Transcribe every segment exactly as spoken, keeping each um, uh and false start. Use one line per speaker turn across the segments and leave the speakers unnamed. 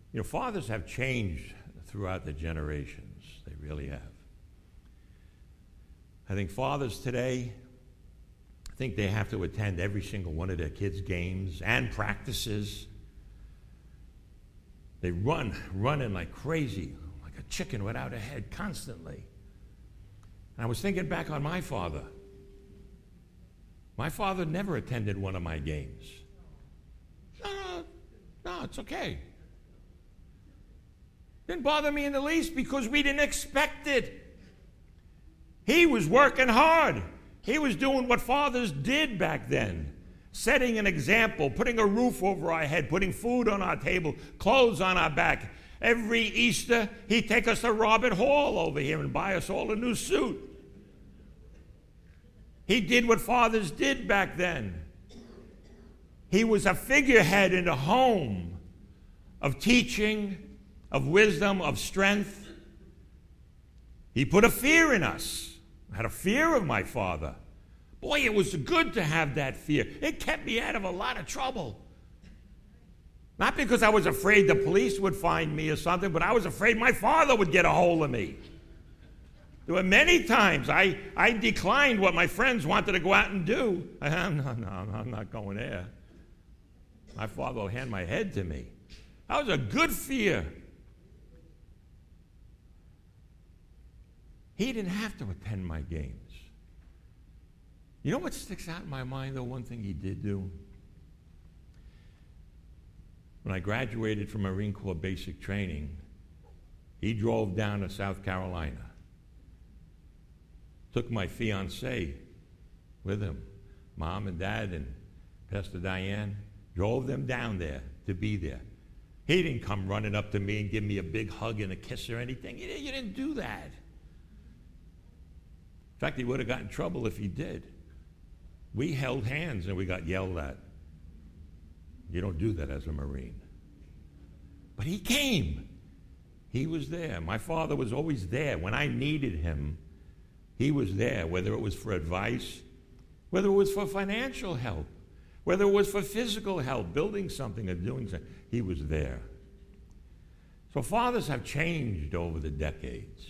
You know, fathers have changed throughout the generations. They really have. I think fathers today think they have to attend every single one of their kids' games and practices. They run, running like crazy, like a chicken without a head, constantly. And I was thinking back on my father. My father never attended one of my games. No, no, no, it's okay. Didn't bother me in the least because we didn't expect it. He was working hard. He was doing what fathers did back then, setting an example, putting a roof over our head, putting food on our table, clothes on our back. Every Easter, he'd take us to Robert Hall over here and buy us all a new suit. He did what fathers did back then. He was a figurehead in the home of teaching, of wisdom, of strength. He put a fear in us. I had a fear of my father. Boy, it was good to have that fear. It kept me out of a lot of trouble. Not because I was afraid the police would find me or something, but I was afraid my father would get a hold of me. There were many times I, I declined what my friends wanted to go out and do. I, no, no, I'm not going there. My father will hand my head to me. That was a good fear. He didn't have to attend my games. You know what sticks out in my mind, though? One thing he did do? When I graduated from Marine Corps basic training, he drove down to South Carolina, took my fiancée with him, Mom and Dad and Pastor Diane, drove them down there to be there. He didn't come running up to me and give me a big hug and a kiss or anything. You you didn't do that. In fact, he would have gotten in trouble if he did. We held hands and we got yelled at. You don't do that as a Marine. But he came. He was there. My father was always there. When I needed him, he was there, whether it was for advice, whether it was for financial help, whether it was for physical help, building something or doing something. He was there. So fathers have changed over the decades.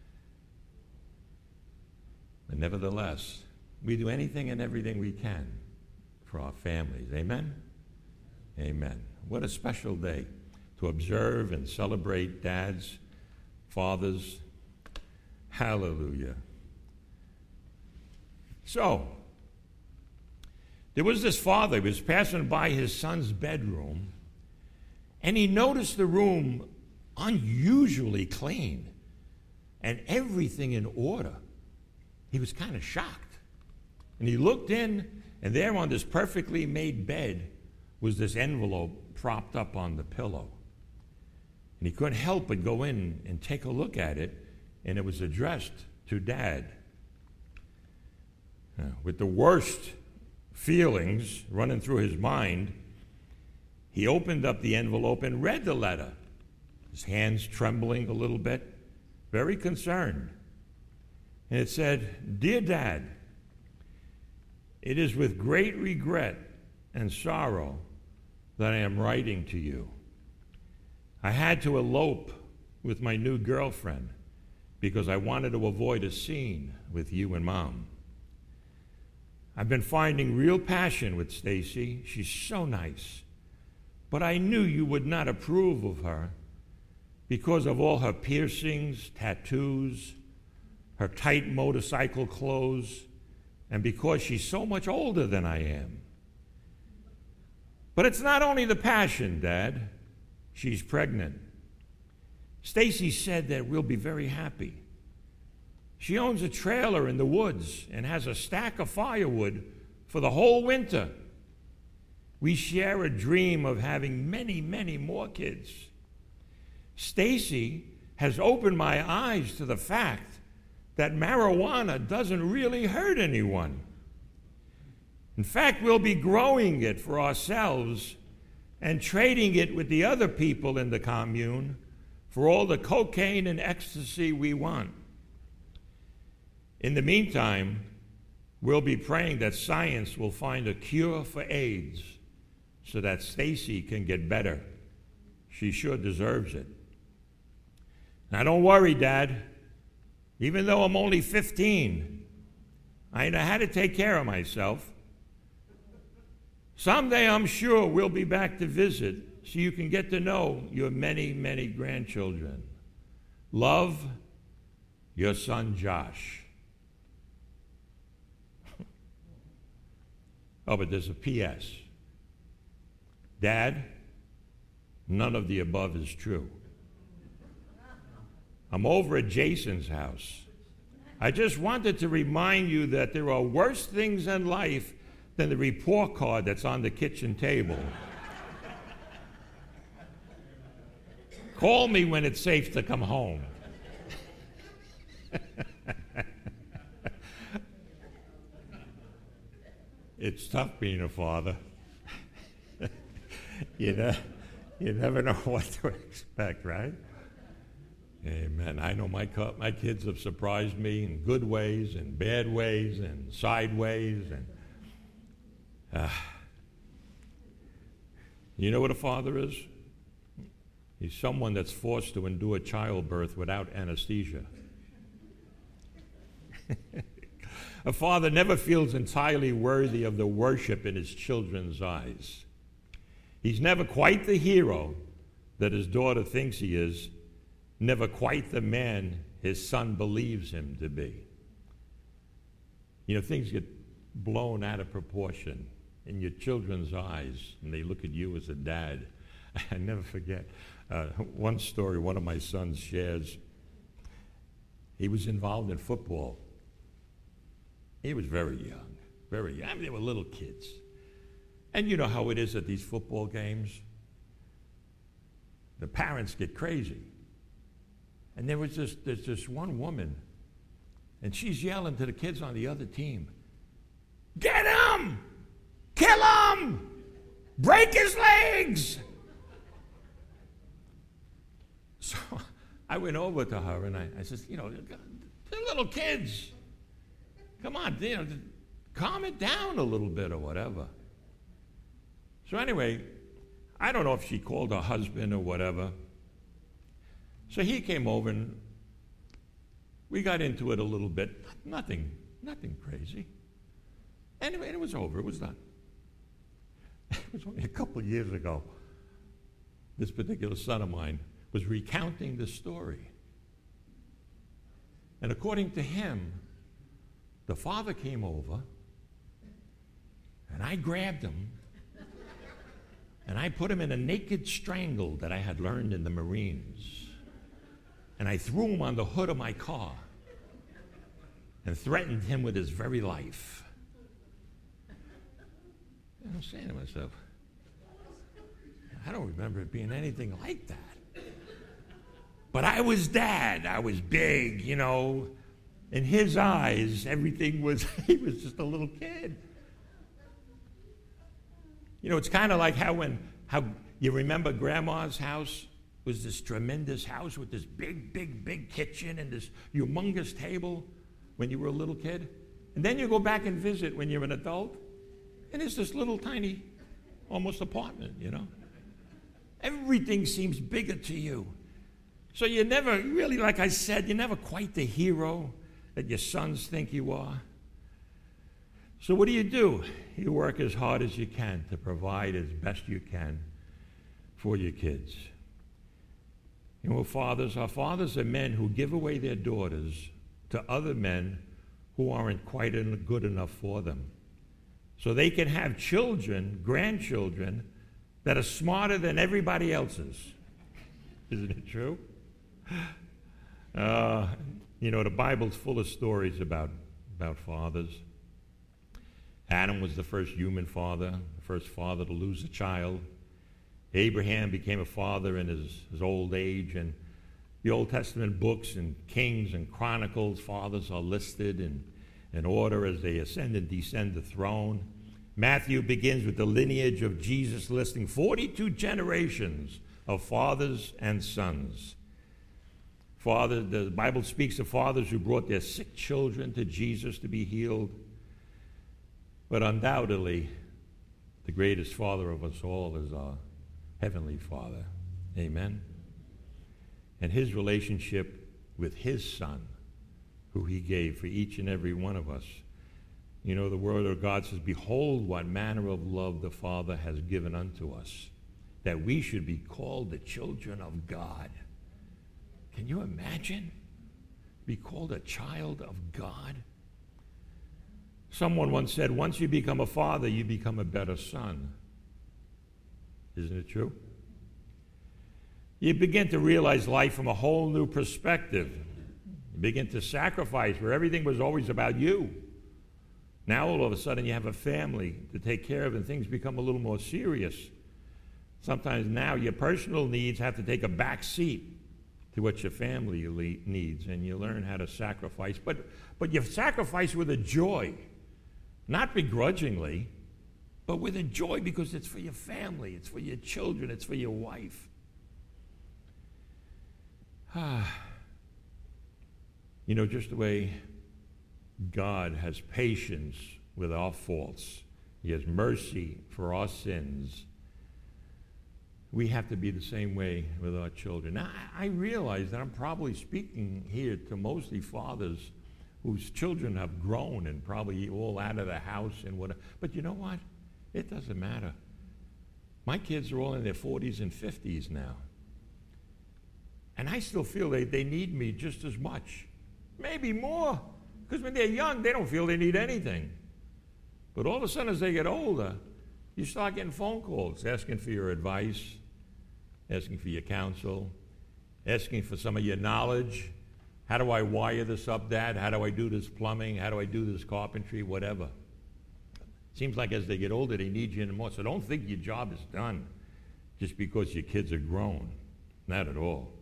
But nevertheless, we do anything and everything we can for our families. Amen? Amen. What a special day to observe and celebrate dads, fathers. Hallelujah. So, there was this father. He was passing by his son's bedroom, and he noticed the room unusually clean and everything in order. He was kind of shocked. And he looked in, and there on this perfectly made bed was this envelope propped up on the pillow. And he couldn't help but go in and take a look at it, and it was addressed to Dad. Uh, with the worst feelings running through his mind, he opened up the envelope and read the letter, his hands trembling a little bit, very concerned. And it said, "Dear Dad, it is with great regret and sorrow that I am writing to you. I had to elope with my new girlfriend because I wanted to avoid a scene with you and Mom. I've been finding real passion with Stacy. She's so nice. But I knew you would not approve of her because of all her piercings, tattoos, her tight motorcycle clothes, and because she's so much older than I am. But it's not only the passion, Dad. She's pregnant. Stacy said that we'll be very happy. She owns a trailer in the woods and has a stack of firewood for the whole winter. We share a dream of having many, many more kids. Stacy has opened my eyes to the fact that marijuana doesn't really hurt anyone. In fact, we'll be growing it for ourselves and trading it with the other people in the commune for all the cocaine and ecstasy we want. In the meantime, we'll be praying that science will find a cure for AIDS so that Stacy can get better. She sure deserves it. Now, don't worry, Dad. Even though I'm only fifteen, I know how to take care of myself. Someday, I'm sure we'll be back to visit so you can get to know your many, many grandchildren. Love, your son, Josh. Oh, but there's a P S. Dad, none of the above is true. I'm over at Jason's house. I just wanted to remind you that there are worse things in life than the report card that's on the kitchen table. Call me when it's safe to come home. It's tough being a father. you know, you never know what to expect, right? Amen. I know my my kids have surprised me in good ways and bad ways and sideways. And uh, you know what a father is? He's someone that's forced to endure childbirth without anesthesia. A father never feels entirely worthy of the worship in his children's eyes. He's never quite the hero that his daughter thinks he is, never quite the man his son believes him to be. You know, things get blown out of proportion in your children's eyes, and they look at you as a dad. I never forget uh, one story one of my sons shares. He was involved in football. He was very young, very young. I mean, they were little kids. And you know how it is at these football games. The parents get crazy. And there was this, there's this one woman, and she's yelling to the kids on the other team, "Get him! Kill him! Break his legs!" So I went over to her and I, I said, you know, they're little kids. Come on, you know, calm it down a little bit or whatever. So anyway, I don't know if she called her husband or whatever. So he came over and we got into it a little bit. Nothing, nothing crazy. Anyway, it was over. It was done. It was only a couple of years ago. This particular son of mine was recounting the story. And according to him, the father came over, and I grabbed him, and I put him in a naked strangle that I had learned in the Marines. And I threw him on the hood of my car and threatened him with his very life. And I'm saying to myself, I don't remember it being anything like that. But I was dad. I was big, you know. In his eyes, everything was, he was just a little kid. You know, it's kind of like how when, how you remember Grandma's house was this tremendous house with this big, big, big kitchen and this humongous table when you were a little kid. And then you go back and visit when you're an adult, and it's this little tiny, almost apartment, you know. Everything seems bigger to you. So you're never, really, like I said, you're never quite the hero that your sons think you are. So what do you do? You work as hard as you can to provide as best you can for your kids. You know, fathers, our fathers are men who give away their daughters to other men who aren't quite good enough for them. So they can have children, grandchildren, that are smarter than everybody else's. Isn't it true? Uh, you know, the Bible's full of stories about, about fathers. Adam was the first human father, the first father to lose a child. Abraham became a father in his, his old age, and the Old Testament books and Kings and Chronicles, fathers are listed in, in order as they ascend and descend the throne. Matthew begins with the lineage of Jesus, listing forty-two generations of fathers and sons. Father, the Bible speaks of fathers who brought their sick children to Jesus to be healed. But undoubtedly, the greatest father of us all is our Heavenly Father. Amen. And his relationship with his Son, who he gave for each and every one of us. You know, the word of God says, behold what manner of love the Father has given unto us, that we should be called the children of God. Can you imagine? Be called a child of God? Someone once said, once you become a father, you become a better son. Isn't it true? You begin to realize life from a whole new perspective. You begin to sacrifice where everything was always about you. Now all of a sudden you have a family to take care of and things become a little more serious. Sometimes now your personal needs have to take a back seat to what your family needs, and you learn how to sacrifice. But, but you sacrifice with a joy, not begrudgingly, but with a joy because it's for your family, it's for your children, it's for your wife. Ah, you know, just the way God has patience with our faults, he has mercy for our sins, we have to be the same way with our children. Now, I realize that I'm probably speaking here to mostly fathers whose children have grown and probably all out of the house and whatever. But you know what? It doesn't matter. My kids are all in their forties and fifties now. And I still feel they, they need me just as much, maybe more. Because when they're young, they don't feel they need anything. But all of a sudden, as they get older, you start getting phone calls asking for your advice, asking for your counsel, asking for some of your knowledge. How do I wire this up, Dad? How do I do this plumbing? How do I do this carpentry? Whatever. Seems like as they get older, they need you more. So don't think your job is done just because your kids are grown. Not at all.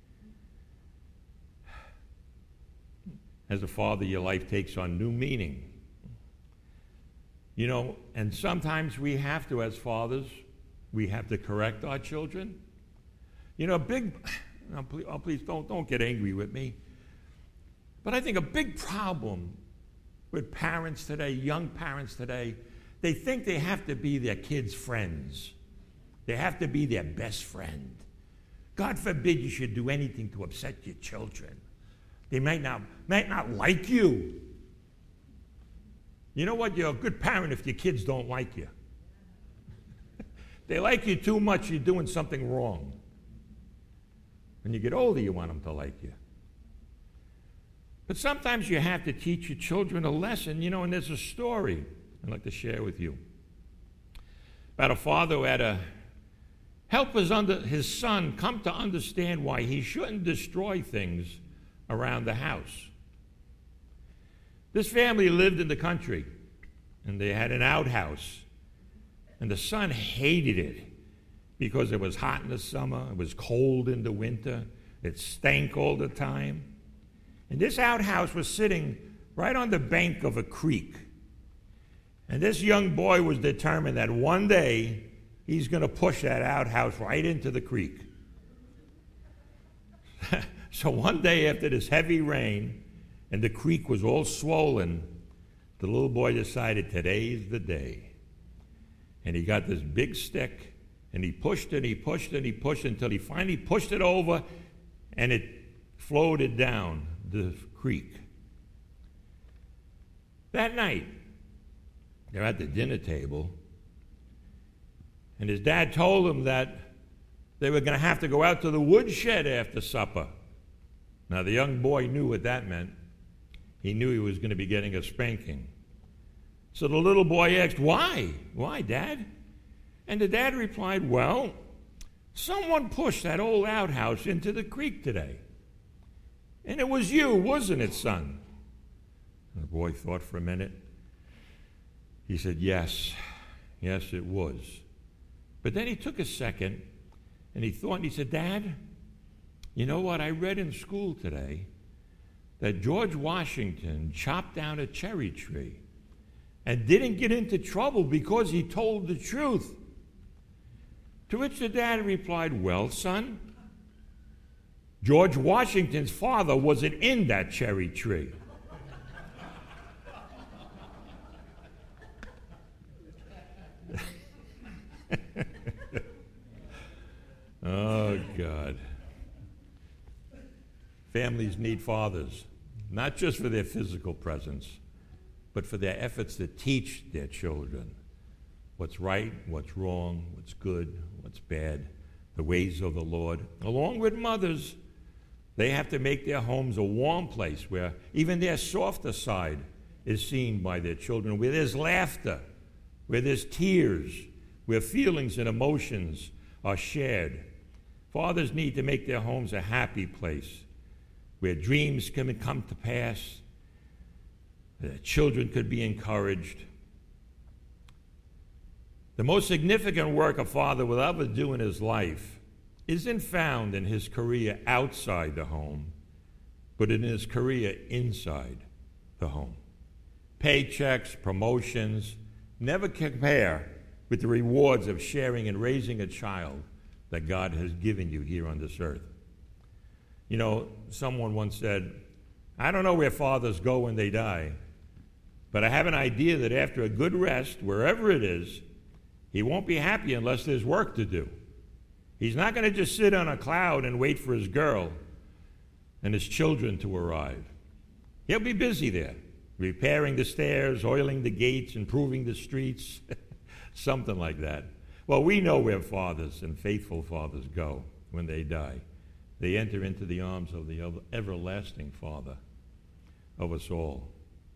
As a father, your life takes on new meaning. You know, and sometimes we have to, as fathers, we have to correct our children. You know, a big, oh, please, oh, please don't, don't get angry with me, but I think a big problem with parents today, young parents today, they think they have to be their kids' friends. They have to be their best friend. God forbid you should do anything to upset your children. They might not, might not like you. You know what? You're a good parent if your kids don't like you. They like you too much, you're doing something wrong. When you get older, you want them to like you. But sometimes you have to teach your children a lesson, you know, and there's a story I'd like to share with you about a father who had to help his, under, his son come to understand why he shouldn't destroy things around the house. This family lived in the country, and they had an outhouse, and the son hated it because it was hot in the summer, it was cold in the winter, it stank all the time. And this outhouse was sitting right on the bank of a creek. And this young boy was determined that one day he's going to push that outhouse right into the creek. So one day after this heavy rain, and the creek was all swollen, the little boy decided today's the day. And he got this big stick, and he pushed and he pushed and he pushed until he finally pushed it over, and it floated down the creek. That night, they're at the dinner table, and his dad told him that they were going to have to go out to the woodshed after supper. Now, the young boy knew what that meant. He knew he was going to be getting a spanking. So the little boy asked, why? Why, Dad? And the dad replied, well, someone pushed that old outhouse into the creek today. And it was you, wasn't it, son? And the boy thought for a minute. He said, yes, yes, it was. But then he took a second, and he thought, and he said, Dad, you know what? I read in school today that George Washington chopped down a cherry tree and didn't get into trouble because he told the truth. To which the dad replied, well, son, George Washington's father wasn't in that cherry tree. Oh, God. Families need fathers, not just for their physical presence, but for their efforts to teach their children what's right, what's wrong, what's good, what's bad, the ways of the Lord. Along with mothers, they have to make their homes a warm place where even their softer side is seen by their children, where there's laughter, where there's tears, where feelings and emotions are shared. Fathers need to make their homes a happy place where dreams can come to pass, where children could be encouraged. The most significant work a father will ever do in his life isn't found in his career outside the home, but in his career inside the home. Paychecks, promotions never compare with the rewards of sharing and raising a child that God has given you here on this earth. You know, someone once said, I don't know where fathers go when they die, but I have an idea that after a good rest, wherever it is, he won't be happy unless there's work to do. He's not going to just sit on a cloud and wait for his girl and his children to arrive. He'll be busy there, repairing the stairs, oiling the gates, improving the streets, something like that. Well, we know where fathers and faithful fathers go when they die. They enter into the arms of the everlasting Father of us all.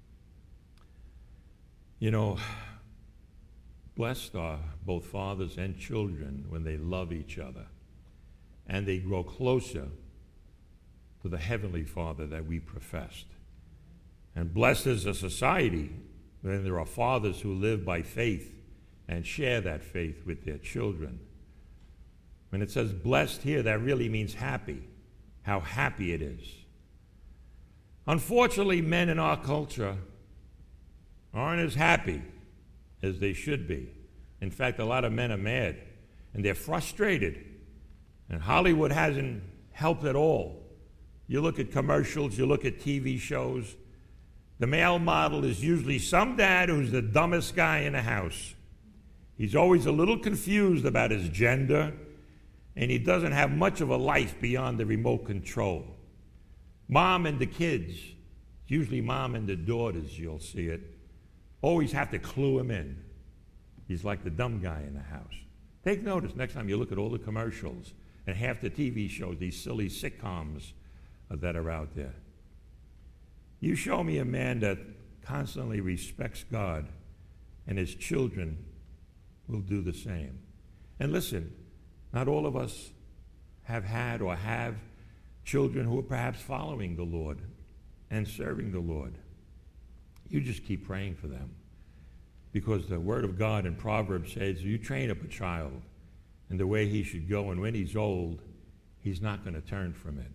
You know, blessed are both fathers and children when they love each other and they grow closer to the Heavenly Father that we professed. And blessed is a society when there are fathers who live by faith and share that faith with their children. When it says blessed here, that really means happy, how happy it is. Unfortunately, men in our culture aren't as happy as they should be. In fact, a lot of men are mad, and they're frustrated. And Hollywood hasn't helped at all. You look at commercials, you look at T V shows, the male model is usually some dad who's the dumbest guy in the house. He's always a little confused about his gender, and he doesn't have much of a life beyond the remote control. Mom and the kids, usually mom and the daughters, you'll see it, always have to clue him in. He's like the dumb guy in the house. Take notice next time you look at all the commercials and half the T V shows, these silly sitcoms that are out there. You show me a man that constantly respects God, and his children will do the same. And listen, not all of us have had or have children who are perhaps following the Lord and serving the Lord. You just keep praying for them, because the Word of God in Proverbs says, you train up a child in the way he should go, and when he's old, he's not going to turn from it.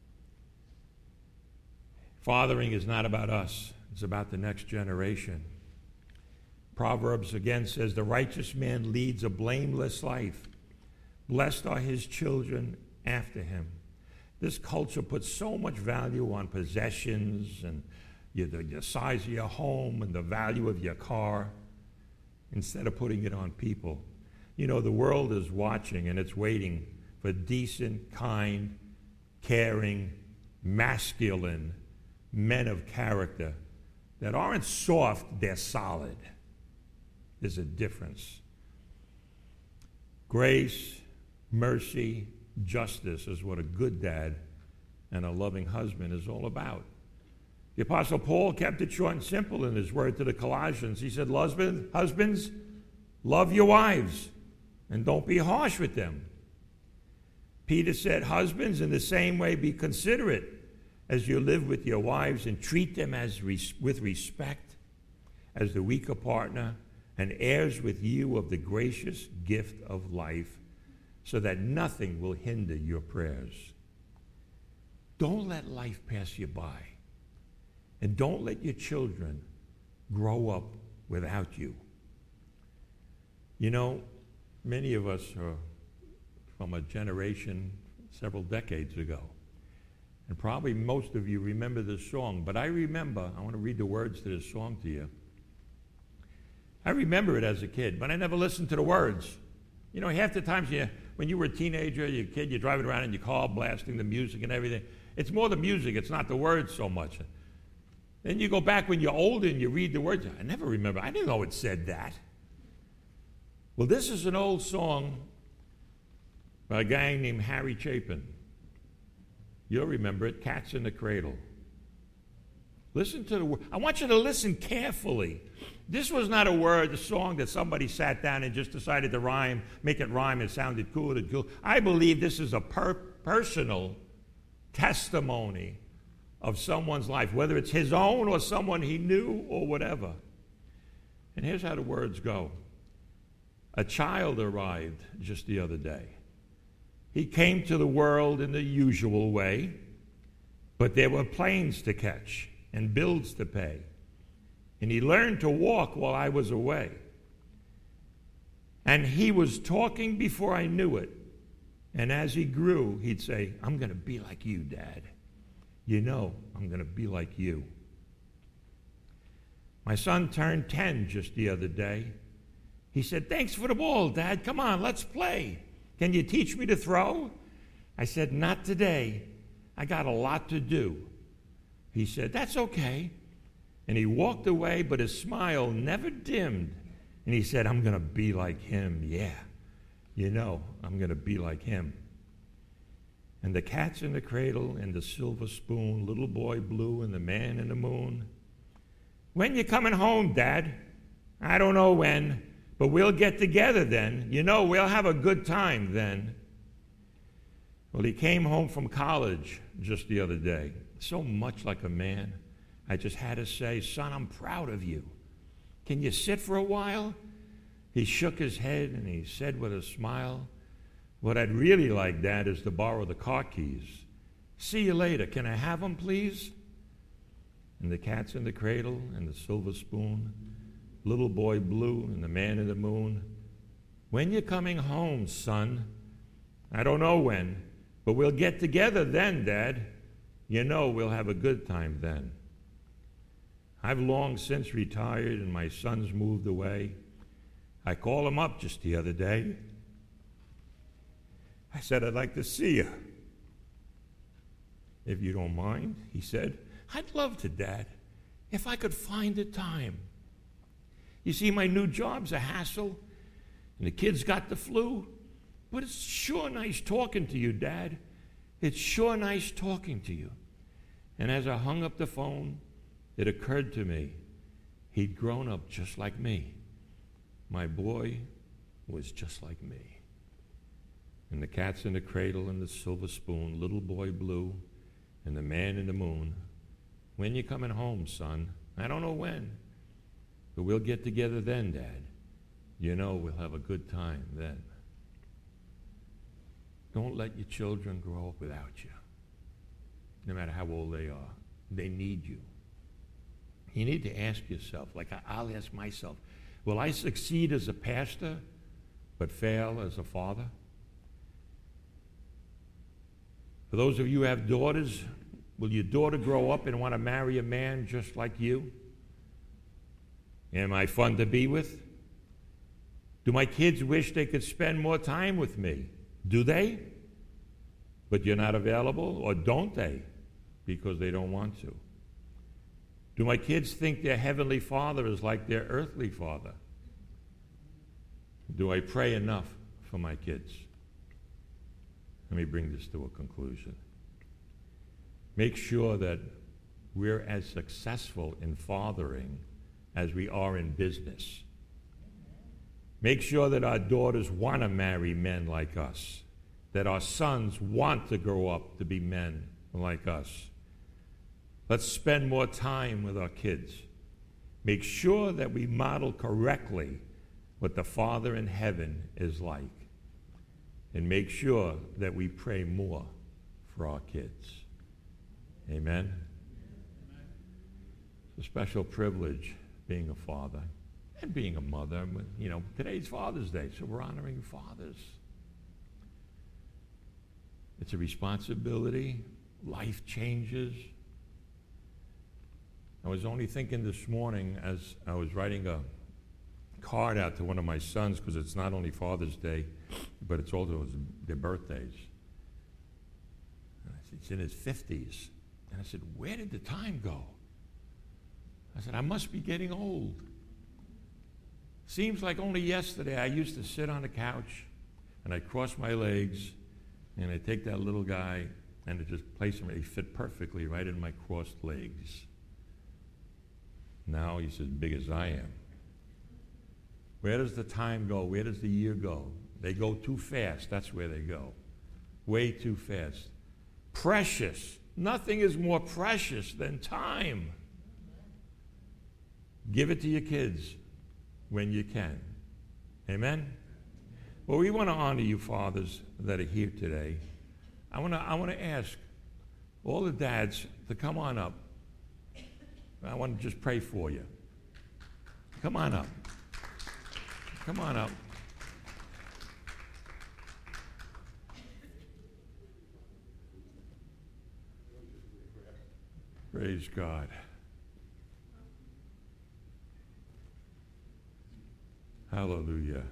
Fathering is not about us. It's about the next generation. Proverbs again says, the righteous man leads a blameless life. Blessed are his children after him. This culture puts so much value on possessions and your, the, the size of your home and the value of your car instead of putting it on people. You know, the world is watching and it's waiting for decent, kind, caring, masculine men of character that aren't soft, they're solid. There's a difference. Grace, mercy, justice is what a good dad and a loving husband is all about. The Apostle Paul kept it short and simple in his word to the Colossians. He said, husbands, love your wives and don't be harsh with them. Peter said, husbands, in the same way, be considerate as you live with your wives and treat them as res- with respect as the weaker partner and heirs with you of the gracious gift of life, so that nothing will hinder your prayers. Don't let life pass you by. And don't let your children grow up without you. You know, many of us are from a generation several decades ago. And probably most of you remember this song. But I remember, I want to read the words to this song to you. I remember it as a kid, but I never listened to the words. You know, half the times you when you were a teenager, you're a kid, you're driving around in your car blasting the music and everything. It's more the music, it's not the words so much. Then you go back when you're older and you read the words. I never remember. I didn't know it said that. Well, this is an old song by a guy named Harry Chapin. You'll remember it, Cats in the Cradle. Listen to the word. I want you to listen carefully. This was not a word, a song that somebody sat down and just decided to rhyme, make it rhyme. It sounded cool and cool. I believe this is a per- personal testimony of someone's life, whether it's his own or someone he knew or whatever. And here's how the words go. A child arrived just the other day. He came to the world in the usual way, but there were planes to catch and bills to pay. And he learned to walk while I was away. And he was talking before I knew it. And as he grew, he'd say, I'm going to be like you, Dad. You know, I'm going to be like you. My son turned ten just the other day. He said, thanks for the ball, Dad. Come on, let's play. Can you teach me to throw? I said, not today. I got a lot to do. He said, that's okay. And he walked away, but his smile never dimmed. And he said, I'm going to be like him. Yeah, you know, I'm going to be like him. And the Cats in the Cradle and the Silver Spoon, Little Boy Blue and the Man in the Moon. When you coming home, Dad? I don't know when, but we'll get together then. You know, we'll have a good time then. Well, he came home from college just the other day, so much like a man. I just had to say, son, I'm proud of you. Can you sit for a while? He shook his head and he said with a smile, what I'd really like, Dad, is to borrow the car keys. See you later. Can I have them, please? And the Cats in the Cradle and the Silver Spoon, Little Boy Blue and the Man in the Moon. When you coming home, son? I don't know when, but we'll get together then, Dad. You know we'll have a good time then. I've long since retired and my son's moved away. I called him up just the other day. I said, I'd like to see you. If you don't mind, he said. I'd love to, Dad, if I could find the time. You see, my new job's a hassle, and the kids got the flu, but it's sure nice talking to you, Dad. It's sure nice talking to you. And as I hung up the phone, it occurred to me, he'd grown up just like me. My boy was just like me. And the Cats in the Cradle and the Silver Spoon, Little Boy Blue and the Man in the Moon. When you coming home, son? I don't know when, but we'll get together then, Dad. You know we'll have a good time then. Don't let your children grow up without you, no matter how old they are. They need you. You need to ask yourself, like I'll ask myself, will I succeed as a pastor but fail as a father? For those of you who have daughters, will your daughter grow up and want to marry a man just like you? Am I fun to be with? Do my kids wish they could spend more time with me? Do they? But you're not available, or don't they? Because they don't want to. Do my kids think their heavenly father is like their earthly father? Do I pray enough for my kids? Let me bring this to a conclusion. Make sure that we're as successful in fathering as we are in business. Make sure that our daughters want to marry men like us, that our sons want to grow up to be men like us. Let's spend more time with our kids. Make sure that we model correctly what the Father in heaven is like. And make sure that we pray more for our kids. Amen? It's a special privilege being a father and being a mother. You know, today's Father's Day, so we're honoring fathers. It's a responsibility. Life changes. I was only thinking this morning as I was writing a, card out to one of my sons because it's not only Father's Day, but it's also their birthdays. And I said, he's in his fifties. And I said, where did the time go? I said, I must be getting old. Seems like only yesterday I used to sit on the couch and I'd cross my legs and I'd take that little guy and I'd just place him. He fit perfectly right in my crossed legs. Now he's as big as I am. Where does the time go? Where does the year go? They go too fast. That's where they go. Way too fast. Precious. Nothing is more precious than time. Give it to your kids when you can. Amen? Well, we want to honor you fathers that are here today. I want to I want to ask all the dads to come on up. I want to just pray for you. Come on up. Come on up. Praise God. Hallelujah.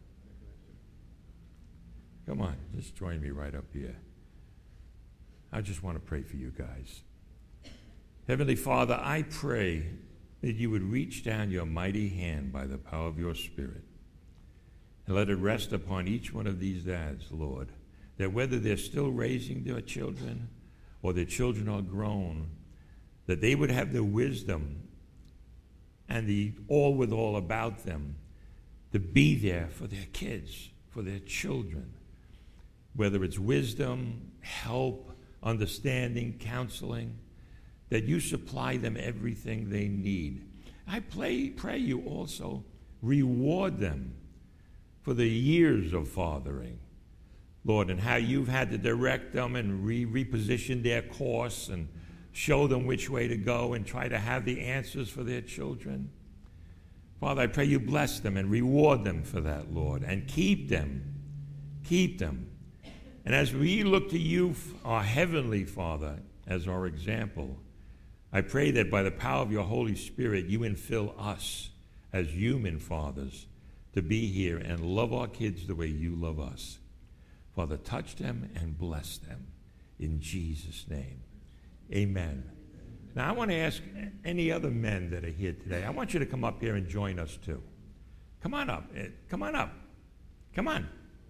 Come on, just join me right up here. I just want to pray for you guys. Heavenly Father, I pray that you would reach down your mighty hand by the power of your Spirit and let it rest upon each one of these dads, Lord, that whether they're still raising their children or their children are grown, that they would have the wisdom and the all with all about them to be there for their kids, for their children, whether it's wisdom, help, understanding, counseling, that you supply them everything they need. I pray, pray you also reward them for the years of fathering, Lord, and how you've had to direct them and re- reposition their course and show them which way to go and try to have the answers for their children. Father, I pray you bless them and reward them for that, Lord, and keep them. Keep them. And as we look to you, our Heavenly Father, as our example, I pray that by the power of your Holy Spirit, you infill us as human fathers to be here and love our kids the way you love us. Father, touch them and bless them in Jesus' name. Amen. Now, I want to ask any other men that are here today, I want you to come up here and join us too. Come on up. Come on up. Come on.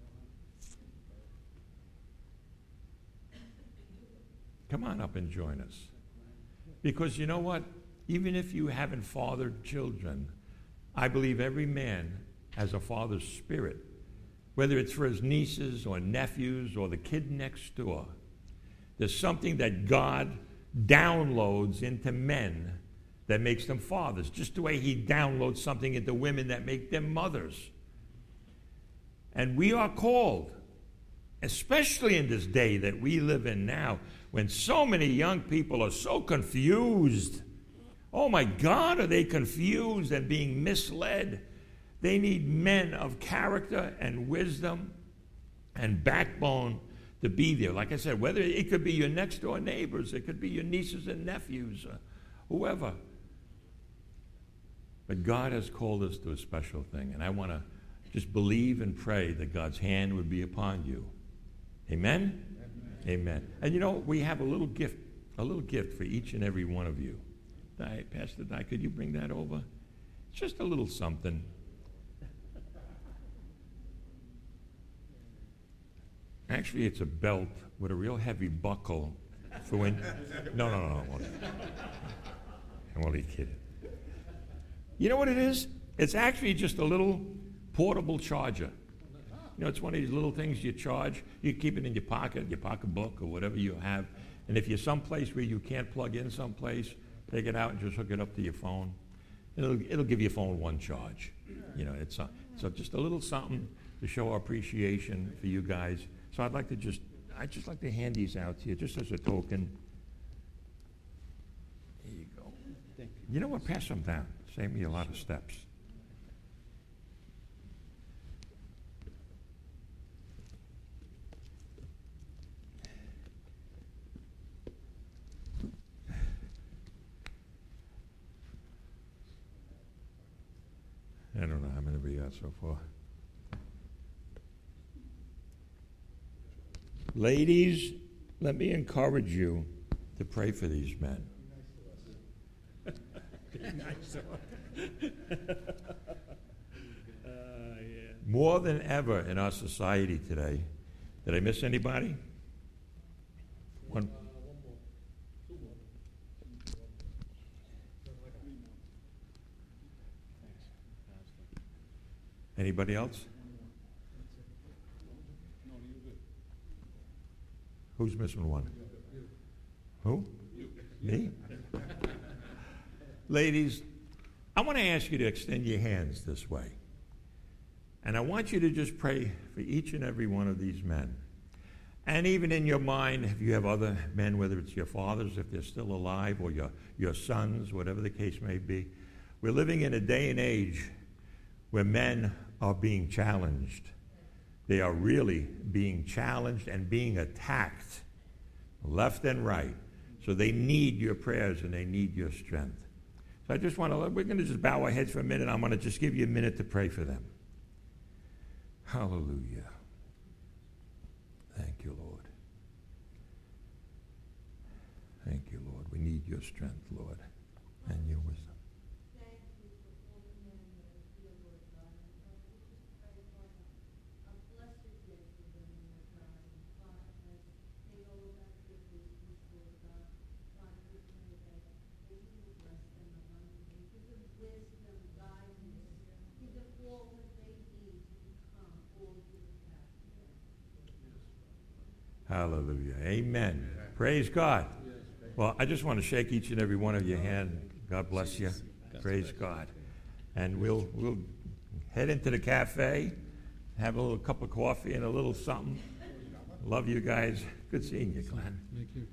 Come on up and join us. Because you know what? Even if you haven't fathered children, I believe every man has a father's spirit, whether it's for his nieces or nephews or the kid next door. There's something that God downloads into men that makes them fathers, just the way he downloads something into women that make them mothers. And we are called, especially in this day that we live in now, when so many young people are so confused. Oh my God, are they confused and being misled? They need men of character and wisdom and backbone to be there. Like I said, whether it could be your next door neighbors, it could be your nieces and nephews, or whoever. But God has called us to a special thing, and I want to just believe and pray that God's hand would be upon you. Amen? Amen. Amen. And you know, we have a little gift, a little gift for each and every one of you. Di, Pastor Di, could you bring that over? It's just a little something. Actually, it's a belt with a real heavy buckle for when... No, no, no, no. I'm only kidding. You know what it is? It's actually just a little portable charger. You know, it's one of these little things you charge. You keep it in your pocket, your pocketbook, or whatever you have. And if you're someplace where you can't plug in someplace, take it out and just hook it up to your phone. It'll, it'll give your phone one charge. You know, it's a, so just a little something to show our appreciation for you guys. So I'd like to just, I'd just like to hand these out to you, just as a token. There you go. Thank you. You know what? Pass them down. Save me a lot of steps. I don't know. I'm in a we got so far? Ladies, let me encourage you to pray for these men. More than ever in our society today. Did I miss anybody? One. Anybody else? Who's missing one? Who? Me? Ladies, I want to ask you to extend your hands this way. And I want you to just pray for each and every one of these men. And even in your mind, if you have other men, whether it's your fathers, if they're still alive, or your, your sons, whatever the case may be, we're living in a day and age where men are being challenged. They are really being challenged and being attacked left and right. So they need your prayers and they need your strength. So I just want to, we're going to just bow our heads for a minute. I'm going to just give you a minute to pray for them. Hallelujah. Thank you, Lord. Thank you, Lord. We need your strength, Lord, and your wisdom.
Thank you for all the men that are here, Lord God. And Lord, we just pray for a blessed day for them, Lord God. And Father, as they go about their business, Lord God, Father, we pray that, that you will bless them abundantly. Give them wisdom, guidance. Give them all that they need to become all you have for them.
Hallelujah. Amen. Praise God. Well, I just want to shake each and every one of your hand. God bless you. Praise God. And we'll we'll head into the cafe, have a little cup of coffee and a little something. Love you guys. Good seeing you, Glenn.
Thank you.